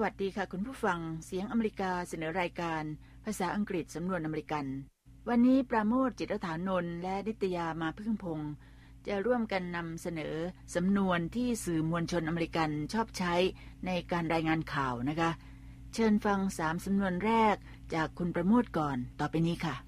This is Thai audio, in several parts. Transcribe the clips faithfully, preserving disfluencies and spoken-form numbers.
วัสดีค่ะคุณผู้ฟังเสียงอเมริกาเสนอรายการภาษาอังกฤษสำนวนอเมริกันวันนี้ปราโมทย์จิตรฐานนท์และนิตยามาพึ่งพงษ์จะร่วมกันนำเสนอสำนวนที่สื่อมวลชนอเมริกันชอบใช้ในการรายงานข่าวนะคะเชิญฟังสามสำนวนแรกจากคุณประโมทย์ก่อนต่อไปนี้ค่ะ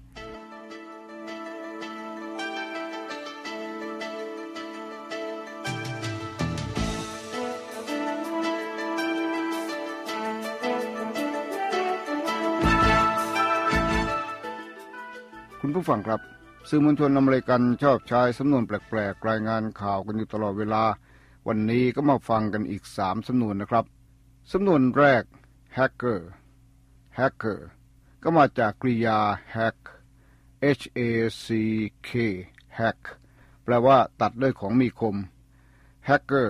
คุณผู้ฟังครับสื่อมวลชนอเมริกันชอบใช้สำนวนแปลกๆรายงานข่าวกันอยู่ตลอดเวลาวันนี้ก็มาฟังกันอีกสามสำนวนนะครับสำนวนแรก hacker hacker ก็มาจากกริยา hack h a c k hack แปลว่าตัดด้วยของมีคม hacker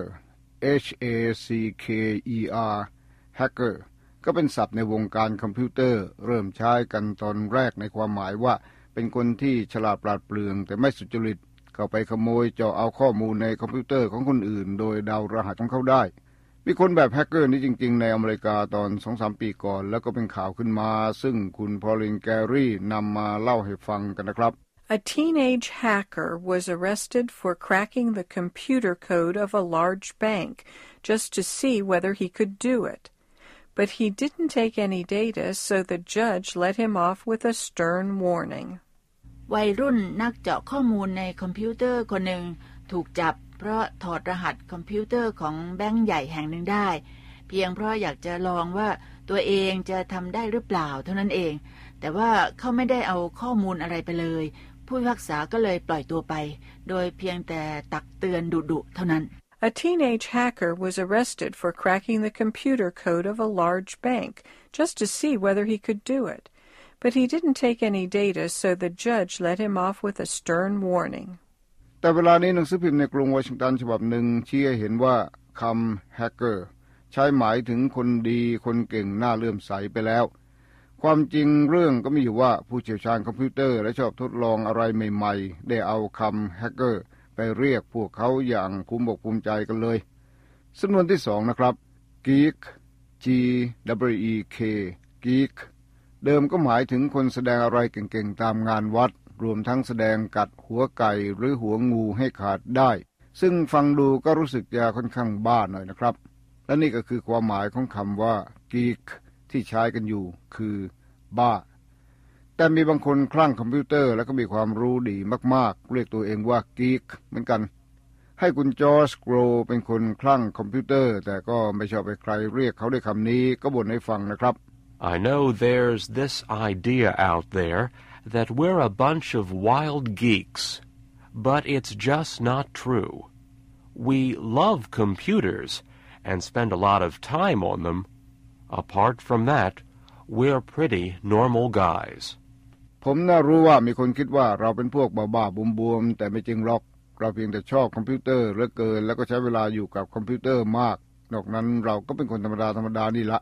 h a c k e r hacker ก็เป็นศัพท์ในวงการคอมพิวเตอร์เริ่มใช้กันตอนแรกในความหมายว่าเป็นคนที่ฉลาดปราดเปรื่องแต่ไม่สุจริตเข้าไปขโมยเจาะเอาข้อมูลในคอมพิวเตอร์ของคนอื่นโดยเดารหัสของเขาได้มีคนแบบแฮกเกอร์นี้จริงๆในอเมริกาตอน สองถึงสาม ปีก่อนแล้วก็เป็นข่าวขึ้นมาซึ่งคุณพอลินแกรี่นำมาเล่าให้ฟังกันนะครับ A teenage hacker was arrested for cracking the computer code of a large bank just to see whether he could do it.But he didn't take any data, so the judge let him off with a stern warning. วัยรุ่นนักเจาะข้อมูลในคอมพิวเตอร์คนหนึ่งถูกจับเพราะถอดรหัสคอมพิวเตอร์ของแบงก์ใหญ่แห่งหนึ่งได้เพียงเพราะอยากจะลองว่าตัวเองจะทำได้หรือเปล่าเท่านั้นเองแต่ว่าเขาไม่ได้เอาข้อมูลอะไรไปเลยผู้พิพากษาก็เลยปล่อยตัวไปโดยเพียงแต่ตักเตือนดุๆเท่านั้น A teenage hacker was arrested for cracking the computer code of a large bank just to see whether he could do it. But he didn't take any data, so the judge let him off with a stern warning. แต่เวลานี้หนังสือพิมพ์ในกรุงวอชิงตันฉบับหนึ่งชี้ให้เห็นว่าคำ hacker ใช้หมายถึงคนดีคนเก่งน่าเลื่อมใสไปแล้วความจริงเรื่องก็มีอยู่ว่าผู้เชี่ยวชาญคอมพิวเตอร์และชอบทดลองอะไรใหม่ๆได้เอาคำ hackerไปเรียกพวกเขาอย่างภูมิอกภูมิใจกันเลยสำนวนที่สองนะครับ geek g w e k geek เดิมก็หมายถึงคนแสดงอะไรเก่งๆตามงานวัดรวมทั้งแสดงกัดหัวไก่หรือหัวงูให้ขาดได้ซึ่งฟังดูก็รู้สึกจะค่อนข้างบ้าหน่อยนะครับและนี่ก็คือความหมายของคำว่า geek ที่ใช้กันอยู่คือบ้าแต่มีบางคนคลั่งคอมพิวเตอร์แล้วก็มีความรู้ดีมากๆเรียกตัวเองว่า geek เหมือนกันให้คุณจอร์จโกรเป็นคนคลั่งคอมพิวเตอร์แต่ก็ไม่ชอบให้ใครเรียกเขาด้วยคำนี้ก็บ่นให้ฟังนะครับ I know there's this idea out there that we're a bunch of wild geeks, but it's just not true. We love computers and spend a lot of time on them. Apart from that, we're pretty normal guys. ผมน่ารู้ว่ามีคนคิดว่าเราเป็นพวกบ้าๆบวมๆแต่ไม่จริงหรอกเราเพียงแต่ชอบคอมพิวเตอร์เหลือเกินแล้วก็ใช้เวลาอยู่กับคอมพิวเตอร์มากนอกนั้นเราก็เป็นคนธรรมดาธรรมดานี่ละ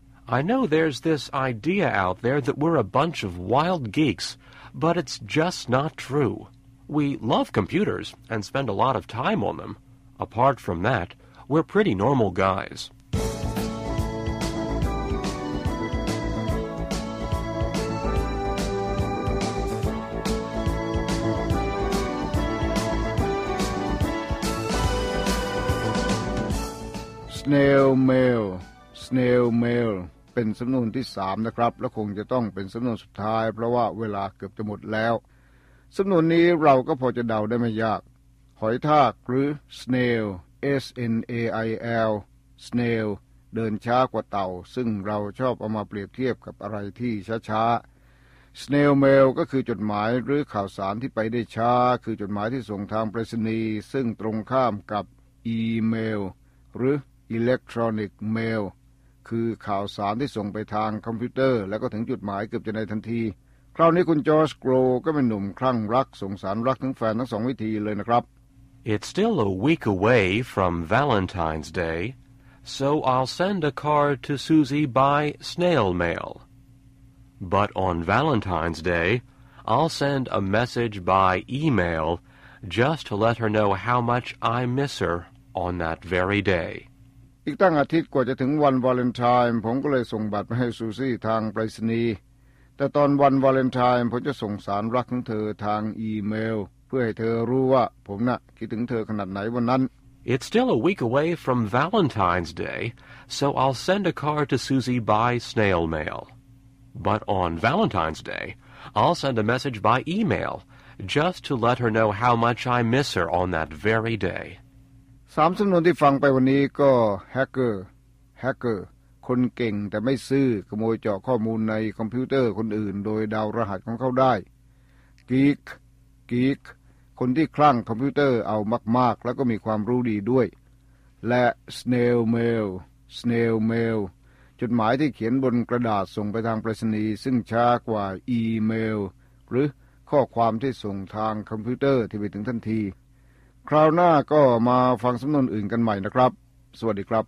I know there's this idea out there that we're a bunch of wild geeks, but it's just not true. We love computers and spend a lot of time on them. Apart from that, we're pretty normal guys.Snail mail snail mail เป็นสำนวนที่สามนะครับและคงจะต้องเป็นสำนวนสุดท้ายเพราะว่าเวลาเกือบจะหมดแล้วสำนวนนี้เราก็พอจะเดาได้ไม่ยากหอยทากหรือ snail s n a i l snail เดินช้ากว่าเต่าซึ่งเราชอบเอามาเปรียบเทียบกับอะไรที่ช้าๆ snail mail ก็คือจดหมายหรือข่าวสารที่ไปได้ช้าคือจดหมายที่ส่งทางไปรษณีย์ซึ่งตรงข้ามกับอีเมลหรือElectronic Mail คือข่าวสารที่ส่งไปทางคอมพิวเตอร์แล้วก็ถึงจุดหมายเกือบจะในทันทีคราวนี้คุณจอร์จโกรก็เป็นหนุ่มคลั่งรักส่งสารรักถึงแฟนทั้งสองวิธีเลยนะครับ It's still a week away from Valentine's Day, so I'll send a card to Susie by snail mail. But on Valentine's Day, I'll send a message by email just to let her know how much I miss her on that very day.อีอีกตั้งอาทิตย์กว่าจะถึงวันวาเลนไทน์ผมก็เลยส่งบัตรมาให้ซูซี่ทางไปรษณีย์แต่ตอนวันวาเลนไทน์ผมจะส่งสารรักของเธอทางอีเมลเพื่อให้เธอรู้ว่าผมน่ะคิดถึงเธอขนาดไหนวันนั้น It's still a week away from Valentine's Day, so I'll send a card to Susie by snail mail. But on Valentine's Day, I'll send a message by email, just to let her know how much I miss her on that very day. สามสำนวนที่ฟังไปวันนี้ก็ hacker hacker คนเก่งแต่ไม่ซื่อขโมยเจาะข้อมูลในคอมพิวเตอร์คนอื่นโดยเดารหัสของเขาได้ geek geek คนที่คลั่งคอมพิวเตอร์เอามากๆแล้วก็มีความรู้ดีด้วยและ snail mail snail mail จดหมายที่เขียนบนกระดาษส่งไปทางไปรษณีย์ซึ่งช้ากว่าอีเมลหรือข้อความที่ส่งทางคอมพิวเตอร์ที่ไปถึงทันทีคราวหน้าก็มาฟังสำนวนอื่นกันใหม่นะครับสวัสดีครับ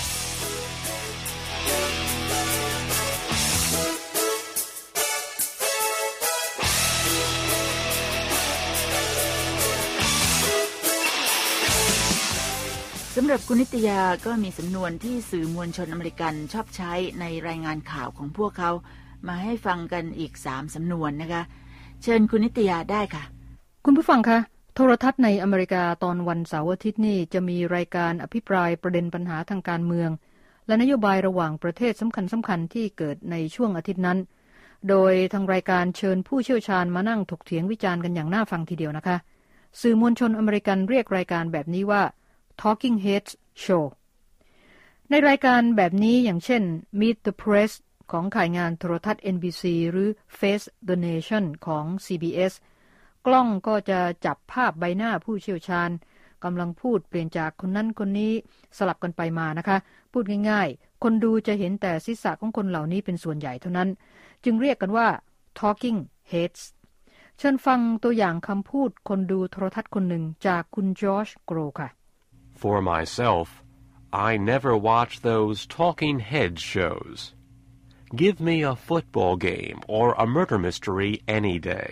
สำหรับคุณนิตยาก็มีสำนวนที่สื่อมวลชนอเมริกันชอบใช้ในรายงานข่าวของพวกเขามาให้ฟังกันอีกสามสำนวนนะคะเชิญคุณนิตยาได้ค่ะคุณผู้ฟังคะโทรทัศน์ในอเมริกาตอนวันเสาร์อาทิตย์นี่จะมีรายการอภิปรายประเด็นปัญหาทางการเมืองและนโยบายระหว่างประเทศสำคัญสำคัญที่เกิดในช่วงอาทิตย์นั้นโดยทางรายการเชิญผู้เชี่ยวชาญมานั่งถกเถียงวิจารณ์กันอย่างน่าฟังทีเดียวนะคะสื่อมวลชนอเมริกันเรียกรายการแบบนี้ว่าTalking Heads Show ในรายการแบบนี้อย่างเช่น Meet the Press ของข่ายงานโทรทัศน์ เอ็น บี ซี หรือ Face the Nation ของ ซี บี เอส กล้องก็จะจับภาพใบหน้าผู้เชี่ยวชาญกำลังพูดเปลี่ยนจากคนนั้นคนนี้สลับกันไปมานะคะพูดง่ายๆคนดูจะเห็นแต่ศีรษะของคนเหล่านี้เป็นส่วนใหญ่เท่านั้นจึงเรียกกันว่า Talking Heads เชิญฟังตัวอย่างคำพูดคนดูโทรทัศน์คนหนึ่งจากคุณจอร์จโกรค่ะ For myself, I never watch those talking heads shows. Give me a football game or a murder mystery any day.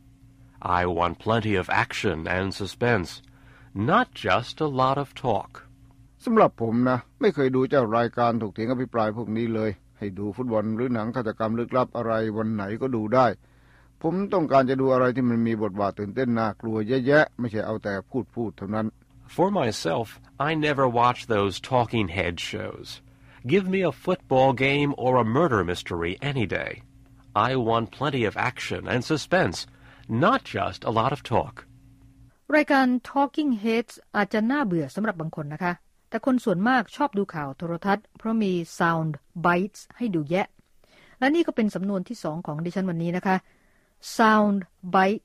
I want plenty of action and suspense, not just a lot of talk. สำหรับผมนะไม่เคยดูเจ้ารายการถกเถียงอภิปรายพวกนี้เลยให้ดูฟุตบอลหรือหนังฆาตกรรมลึกลับอะไรวันไหนก็ดูได้ผมต้องการจะดูอะไรที่มันมีบทบาทตื่นเต้นน่ากลัวแยะๆไม่ใช่เอาแต่พูดๆเท่านั้น For myself, I never watch those talking head shows. Give me a football game or a murder mystery any day. I want plenty of action and suspense, not just a lot of talk. รายการ Talking Heads อาจจะน่าเบื่อสำหรับบางคนนะคะแต่คนส่วนมากชอบดูข่าวโทรทัศน์เพราะมี sound bites ให้ดูแยะและนี่ก็เป็นสำนวนที่สองของดิฉันวันนี้นะคะ sound bite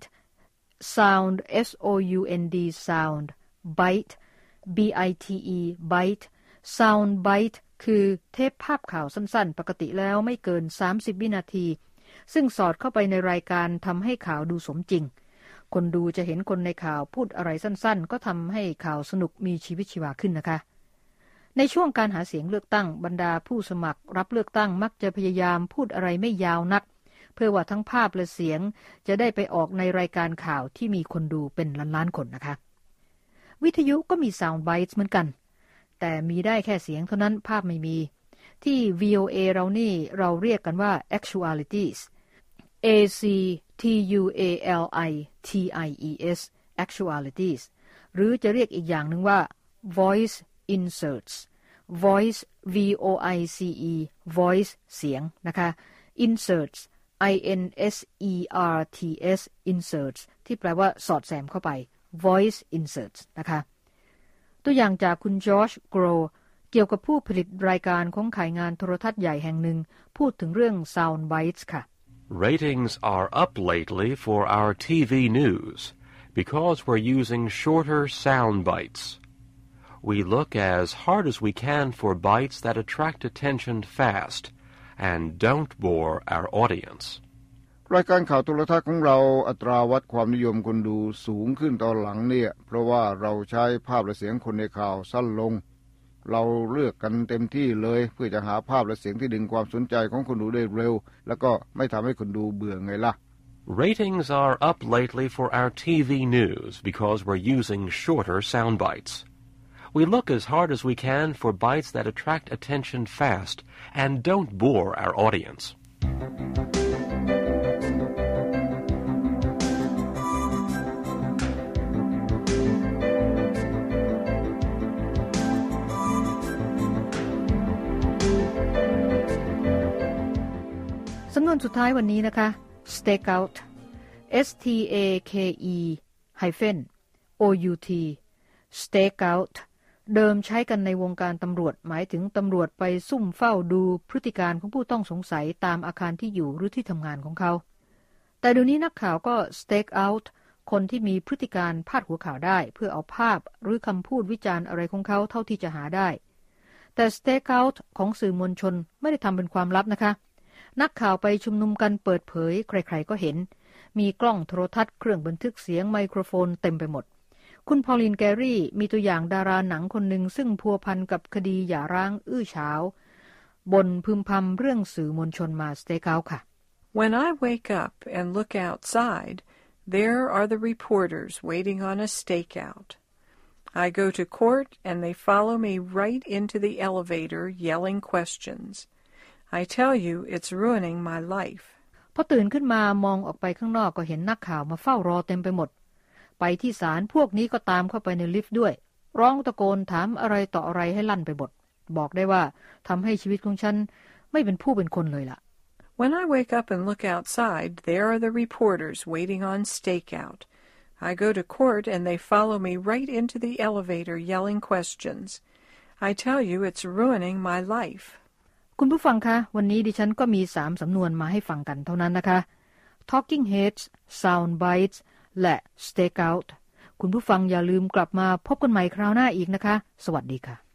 sound S O U N D sound bite B I T E bite sound bite คือเทปภาพข่าวสั้นๆปกติแล้วไม่เกินสามสิบวินาทีซึ่งสอดเข้าไปในรายการทำให้ข่าวดูสมจริงคนดูจะเห็นคนในข่าวพูดอะไรสั้นๆก็ทำให้ข่าวสนุกมีชีวิตชีวาขึ้นนะคะในช่วงการหาเสียงเลือกตั้งบรรดาผู้สมัครรับเลือกตั้งมักจะพยายามพูดอะไรไม่ยาวนักเพื่อว่าทั้งภาพและเสียงจะได้ไปออกในรายการข่าวที่มีคนดูเป็นล้านๆคนนะคะวิทยุก็มี sound bites เหมือนกันแต่มีได้แค่เสียงเท่านั้นภาพไม่มีที่ วี โอ เอ เรานี่เราเรียกกันว่า actualities A C T U A L I T I E S actualities หรือจะเรียกอีกอย่างหนึ่งว่า voice inserts voice V O I C E voice เสียงนะคะ inserts I N S E R T S inserts ที่แปลว่าสอดแสมเข้าไปvoice inserts นะคะตัวอย่างจากคุณจอร์จโกรเกี่ยวกับผู้ผลิตรายการของข่ายงานโทรทัศน์ใหญ่แห่งหนึ่งพูดถึงเรื่อง sound bites ค่ะ Ratings are up lately for our ที วี news because we're using shorter sound bites. We look as hard as we can for bites that attract attention fast and don't bore our audience. รายการข่าวโทรทัศน์ของเราอัตราวัดความนิยมคนดูสูงขึ้นตอนหลังเนี่ยเพราะว่าเราใช้ภาพและเสียงคนในข่าวสั้นลงเราเลือกกันเต็มที่เลยเพื่อจะหาภาพและเสียงที่ดึงความสนใจของคนดูได้เร็วแล้วก็ไม่ทำให้คนดูเบื่อไงล่ะ Ratings are up lately for our ที วี news because we're using shorter sound bites. We look as hard as we can for bites that attract attention fast and don't bore our audience. สำนวนสุดท้ายวันนี้นะคะ stakeout S T A K E hyphen O U T stakeout เดิมใช้กันในวงการตำรวจหมายถึงตำรวจไปซุ่มเฝ้าดูพฤติการของผู้ต้องสงสัยตามอาคารที่อยู่หรือที่ทำงานของเขาแต่เดี๋ยวนี้นักข่าวก็ stake out คนที่มีพฤติการพาดหัวข่าวได้เพื่อเอาภาพหรือคำพูดวิจารณ์อะไรของเขาเท่าที่จะหาได้แต่ stake out ของสื่อมวลชนไม่ได้ทำเป็นความลับนะคะนักข่าวไปชุมนุมกันเปิดเผยใครๆก็เห็นมีกล้องโทรทัศน์เครื่องบันทึกเสียงไมโครโฟนเต็มไปหมดคุณพอลินแกรี่มีตัวอย่างดาราหนังคนหนึ่งซึ่งพัวพันกับคดีหย่าร้างอื้อฉาวบนพึมพำเรื่องสื่อมวลชนมา stake out ค่ะ When I wake up and look outside, there are the reporters waiting on a stakeout. I go to court and they follow me right into the elevator yelling questions. I tell you, it's ruining my life. พอตื่นขึ้นมามองออกไปข้างนอกก็เห็นนักข่าวมาเฝ้ารอเต็มไปหมดไปที่ศาลพวกนี้ก็ตามเข้าไปในลิฟต์ด้วยร้องตะโกนถามอะไรต่ออะไรให้ลั่นไปหมดบอกได้ว่าทำให้ชีวิตของฉันไม่เป็นผู้เป็นคนเลยล่ะ When I wake up and look outside, there are the reporters waiting on stakeout. I go to court and they follow me right into the elevator yelling questions. I tell you, it's ruining my life. คุณผู้ฟังคะวันนี้ดิฉันก็มีสามสำนวนมาให้ฟังกันเท่านั้นนะคะ Talking Heads, Sound Bites และ Stakeout คุณผู้ฟังอย่าลืมกลับมาพบกันใหม่คราวหน้าอีกนะคะสวัสดีค่ะ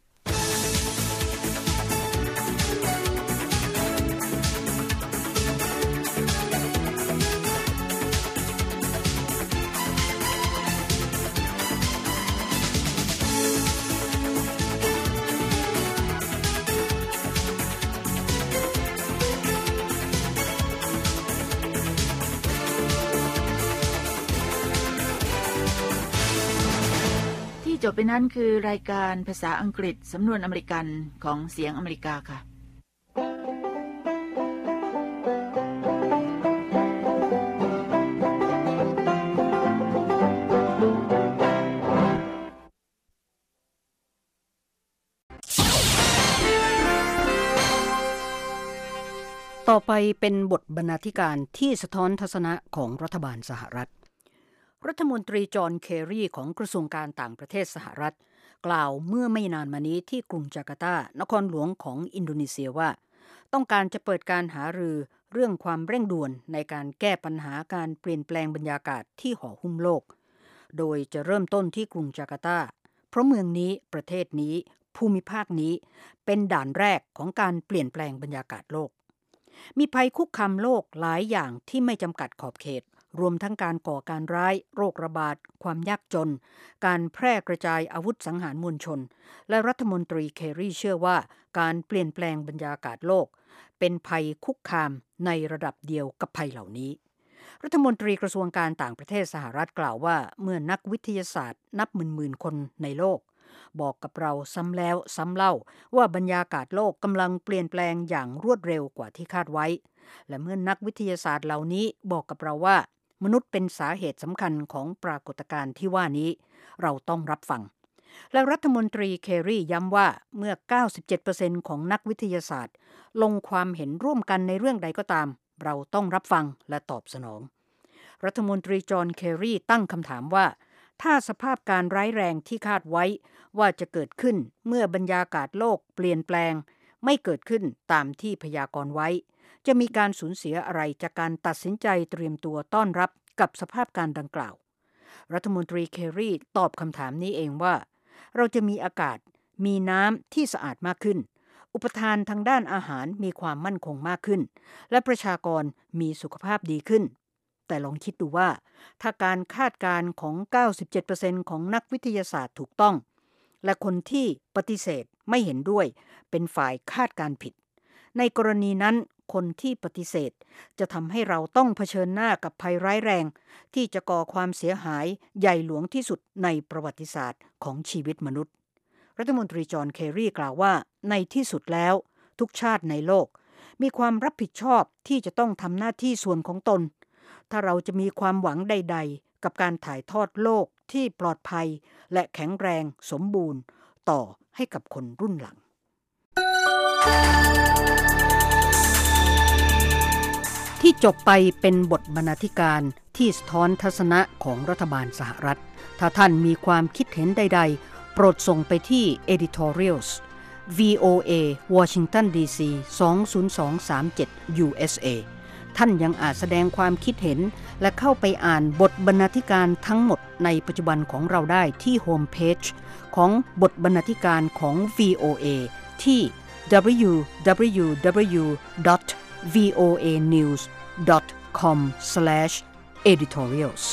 จบไปนั้นคือรายการภาษาอังกฤษสำนวนอเมริกันของเสียงอเมริกาค่ะต่อไปเป็นบทบรรณาธิการที่สะท้อนทัศนะของรัฐบาลสหรัฐรัฐมนตรีจอห์นเคอรีของกระทรวงการต่างประเทศสหรัฐกล่าวเมื่อไม่นานมานี้ที่กรุงจาการ์ตานครหลวงของอินโดนีเซียว่าต้องการจะเปิดการหารือเรื่องความเร่งด่วนในการแก้ปัญหาการเปลี่ยนแปลงบรรยากาศที่ห่อหุ้มโลกโดยจะเริ่มต้นที่กรุงจาการ์ตาเพราะเมืองนี้ประเทศนี้ภูมิภาคนี้เป็นด่านแรกของการเปลี่ยนแปลงบรรยากาศโลกมีภัยคุกคามโลกหลายอย่างที่ไม่จำกัดขอบเขตรวมทั้งการก่อการร้ายโรคระบาดความยากจนการแพร่กระจายอาวุธสังหารมวลชนและรัฐมนตรีเคอรีเชื่อว่าการเปลี่ยนแปลงบรรยากาศโลกเป็นภัยคุกคามในระดับเดียวกับภัยเหล่านี้รัฐมนตรีกระทรวงการต่างประเทศสหรัฐกล่าวว่าเมื่อนักวิทยาศาสตร์นับหมื่นๆคนในโลกบอกกับเราซ้ำแล้วซ้ำเล่าว่าบรรยากาศโลกกำลังเปลี่ยนแปลงอย่างรวดเร็วกว่าที่คาดไว้และเมื่อนักวิทยาศาสตร์เหล่านี้บอกกับเราว่ามนุษย์เป็นสาเหตุสำคัญของปรากฏการณ์ที่ว่านี้เราต้องรับฟังและรัฐมนตรีเคอรีย้ำว่าเมื่อ เก้าสิบเจ็ดเปอร์เซ็นต์ ของนักวิทยาศาสตร์ลงความเห็นร่วมกันในเรื่องใดก็ตามเราต้องรับฟังและตอบสนองรัฐมนตรีจอห์นเคอรีตั้งคำถามว่าถ้าสภาพการร้ายแรงที่คาดไว้ว่าจะเกิดขึ้นเมื่อบรรยากาศโลกเปลี่ยนแปลงไม่เกิดขึ้นตามที่พยากรณ์ไว้จะมีการสูญเสียอะไรจากการตัดสินใจเตรียมตัวต้อนรับกับสภาพการดังกล่าวรัฐมนตรีเคอรีตอบคำถามนี้เองว่าเราจะมีอากาศมีน้ำที่สะอาดมากขึ้นอุปทานทางด้านอาหารมีความมั่นคงมากขึ้นและประชากรมีสุขภาพดีขึ้นแต่ลองคิดดูว่าถ้าการคาดการณ์ของ เก้าสิบเจ็ดเปอร์เซ็นต์ ของนักวิทยาศาสตร์ถูกต้องและคนที่ปฏิเสธไม่เห็นด้วยเป็นฝ่ายคาดการณ์ผิดในกรณีนั้นคนที่ปฏิเสธจะทำให้เราต้องเผชิญหน้ากับภัยร้ายแรงที่จะก่อความเสียหายใหญ่หลวงที่สุดในประวัติศาสตร์ของชีวิตมนุษย์รัฐมนตรีจอห์นเคร์รีกล่าวว่าในที่สุดแล้วทุกชาติในโลกมีความรับผิดชอบที่จะต้องทำหน้าที่ส่วนของตนถ้าเราจะมีความหวังใดๆกับการถ่ายทอดโลกที่ปลอดภัยและแข็งแรงสมบูรณ์ต่อให้กับคนรุ่นหลังที่จบไปเป็นบทบรรณาธิการที่สะท้อนทัศนะของรัฐบาลสหรัฐถ้าท่านมีความคิดเห็นใดๆโปรดส่งไปที่ editorials วี โอ เอ Washington ดี ซี สอง ศูนย์สองสามเจ็ด ยู เอส เอ ท่านยังอาจแสดงความคิดเห็นและเข้าไปอ่านบทบรรณาธิการทั้งหมดในปัจจุบันของเราได้ที่โฮมเพจของบทบรรณาธิการของ วี โอ เอ ที่ ดับเบิลยู ดับเบิลยู ดับเบิลยู ดอท วี โอ เอ นิวส์ ดอท คอม สแลช เอดิทอเรียลส์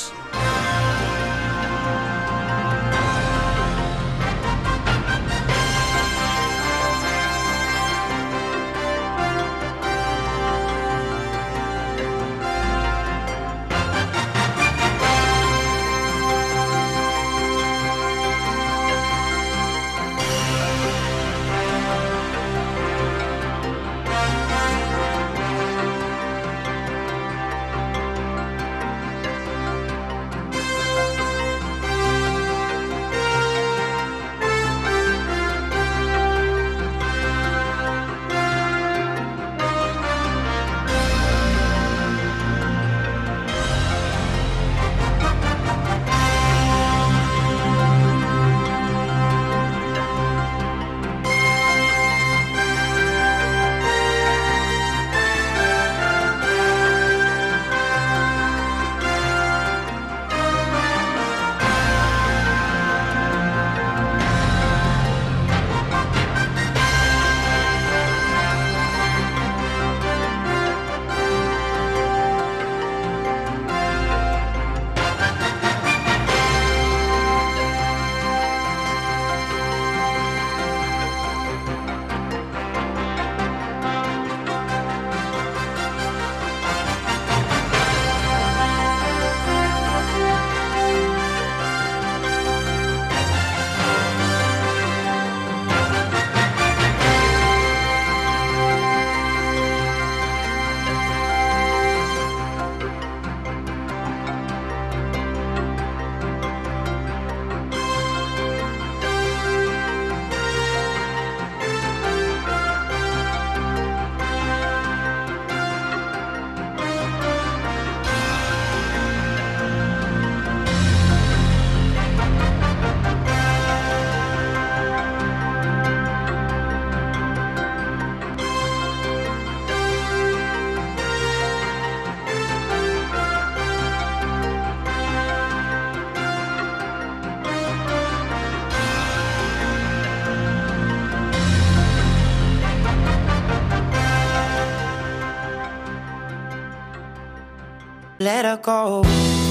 Let her go.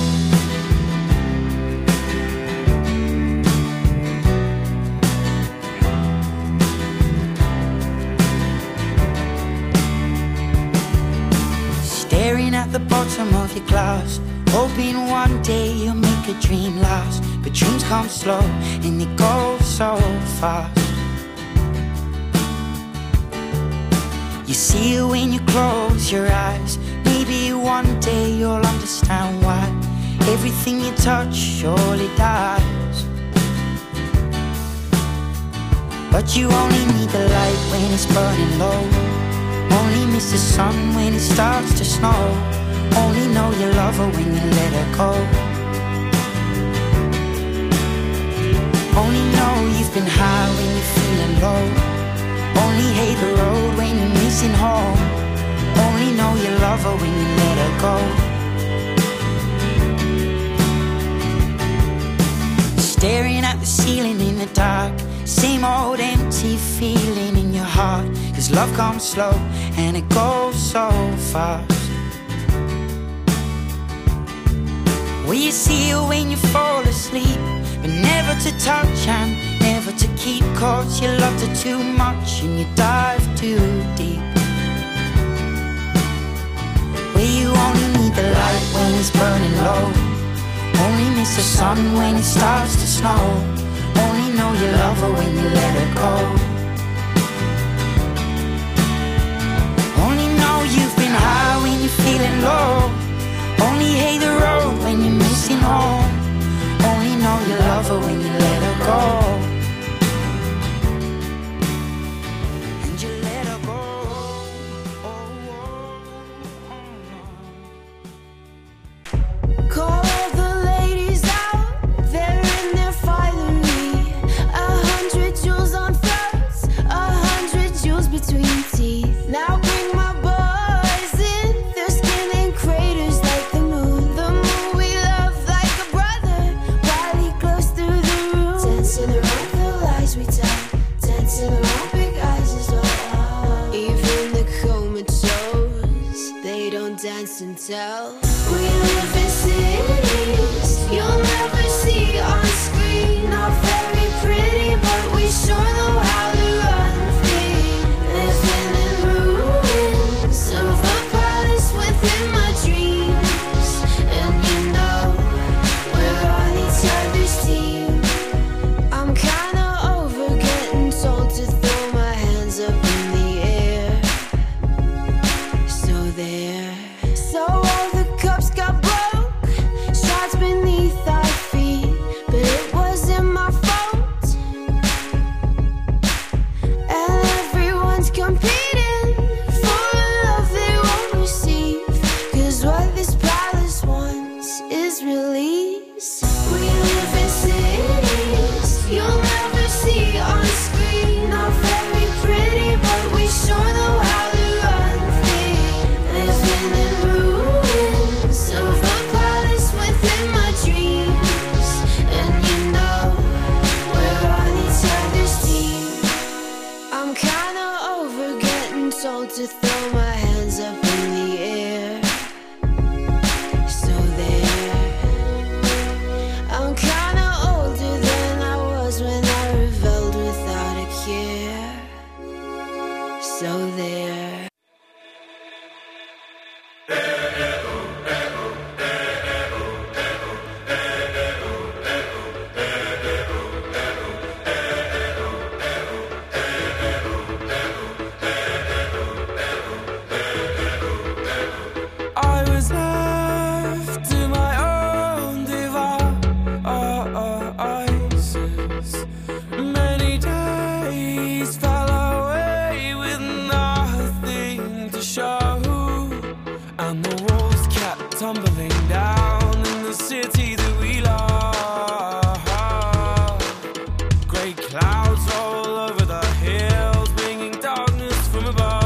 Staring at the bottom of your glass, hoping one day you'll make a dream last. But dreams come slow and they go so fast. You see it when you close your eyes. Maybe one day you'll understand why everything you touch surely dies. But you only need the light when it's burning low. Only miss the sun when it starts to snow. Only know you love her when you let her go. Only know you've been high when you're feeling low. Only hate the road when you're missing home. Only know you love her when you let her go. Staring at the ceiling in the dark, same old empty feeling in your heart. Cause love comes slow and it goes so fast. Will you see her when you fall asleep? But never to touch and never to keep. Cause you loved her too much and you dive too deep. Where you only need the light when it's burning low. Only miss the sun when it starts to snow. Only know you love her when you let her go. Only know you've been high when you're feeling low. Only hate the road when you're missing home. Only know you love her when you let her go. And you let her go. Oh, oh, oh. Call the ladies out, they're in their finery. A hundred jewels on throats, a hundred jewels between teeth. Now bring my boys in, their skin in craters like the moon. The moon we love like a brother, while he glows through the room. Dancing around the lies we tell, dancing around big eyes as well. Even the comatose, they don't dance and tell. We live in cities you'll never see on screen. Not very pretty, but we sure know how to run free. Living in ruins of a palace within my dreams. And you know, we're on each other's team. I'm kinda over getting told to throw my hands up in the air. So there. So all the cups got broke, shards beneath our feet, but it wasn't my fault. And everyone's competing for a love they won't receive, 'cause what this palace wants is release. We live in cities you'll never see on screen. Not very pretty, but we sure know how to run free. Living in ruins of a palace within my dreams. And you know, we're on each other's team. I'm kinda over getting told to throw my hands up in the air. So there. I'm kinda older than I was when I rebelled without a care. So there. I was left to my own devices. Many days fell away with nothing to show, and the walls kept tumbling down in the city that we love. Great clouds roll over the hills, bringing darkness from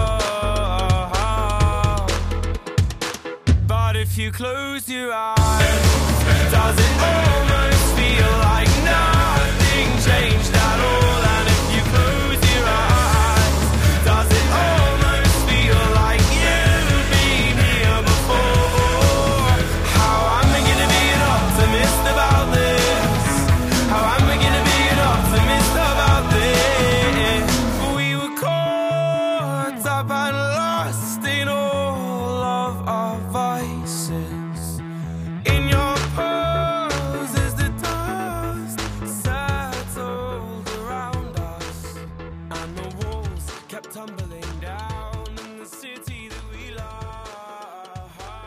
above. But if you close your eyes, does it almost feel like nothing changed at all? And if you close your eyes, does it almost feel like you've been here before? How am I gonna be an optimist about this? How am I gonna be an optimist about this? We were caught up and lost in all of our vices. In your pose as the dust settled around us, and the walls kept tumbling down in the city that we love.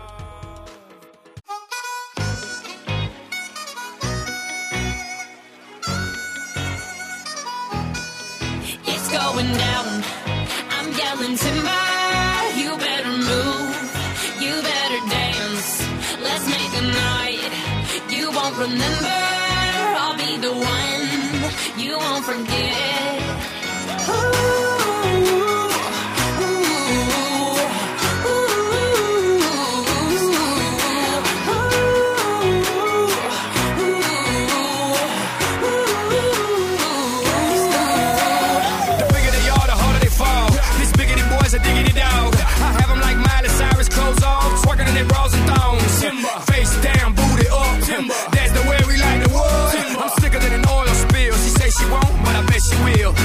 It's going down, I'm yelling timber. You better move, you better dance. Let's make a night you won't remember. I'll be the one you won't forget. Ooh, ooh, ooh, The bigger they are, the harder they fall. These biggity boys are diggity dog. I have them like Miley Cyrus, clothes off, twerking in their bras and thongs. Face down, booty up. That's the way we like the wood. I'm sicker than an oil spill. She say she won't, but I bet she will.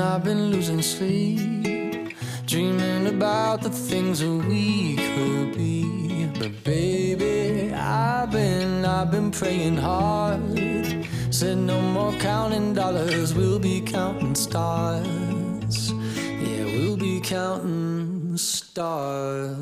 I've been losing sleep, dreaming about the things that we could be. But baby, I've been, I've been praying hard. Said no more counting dollars, we'll be counting stars. Yeah, we'll be counting stars.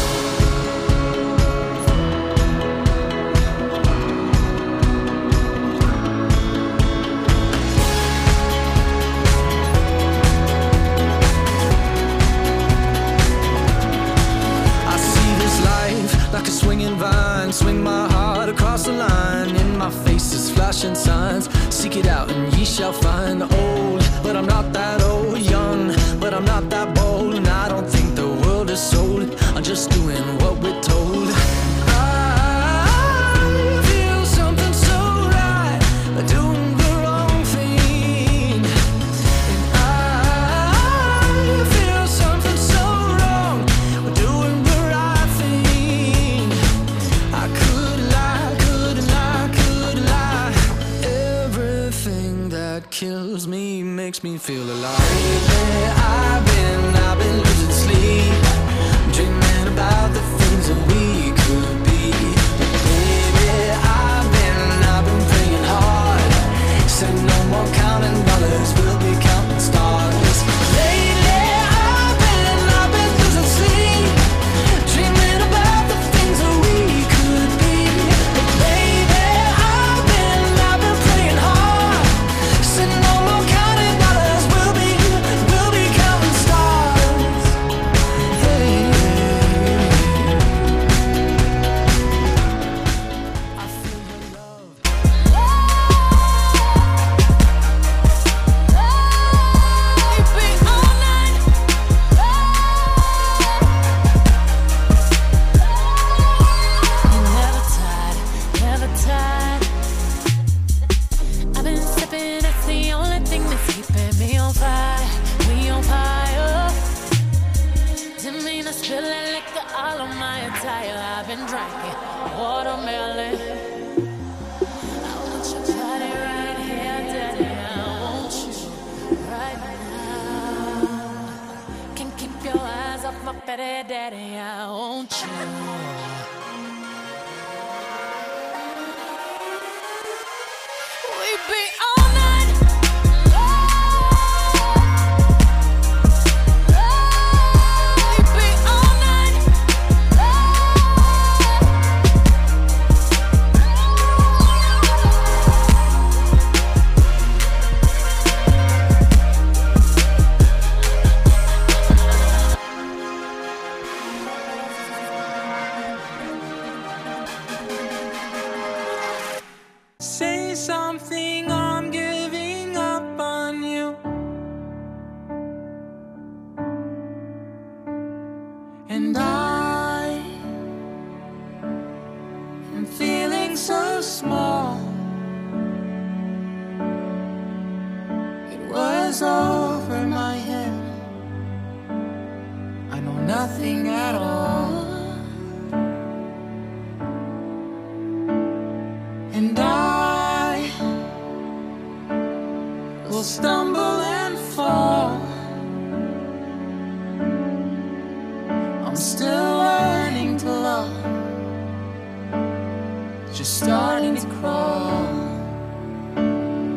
Like a swinging vine, swing my heart across the line. In my face is flashing signs. Seek it out and ye shall find. Old, but I'm not that old. Young, but I'm not that bold. And I don't think the world is sold. I'm just doing what we're told. I feel something so right, doing the wrong thing. And I feel something so wrong, doing the right thing. I could lie, could lie, could lie. Everything that kills me makes me feel alive. Lately I've been, I've been losing sleep, dreaming about the things that we could be. Baby, I've been, I've been praying hard. Said no more counting dollars, we'll be counting stars. Lately I've been, I've been losing sleep, dreaming about the things that we could be. But baby, I've been, I've been praying hard. Said no more counting dollars, we'll be, we'll be counting stars. Hey, I feel your love. Never tired, never tired. I've been sipping, that's the only thing that's keeping me on fire. We on fire. Didn't mean to spill that liquor all on my attire. I've been drinking watermelon. I want your body right here, daddy. I want you right now. Can't keep your eyes off my fatty daddy. I want you. We be all night. We be all night. Say something, I'm giving up on you. And I am feeling so small. It was over my head. I know nothing at all. And I will stumble and fall. I'm still learning to love, just starting to crawl.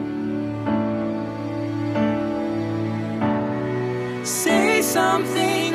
Say something,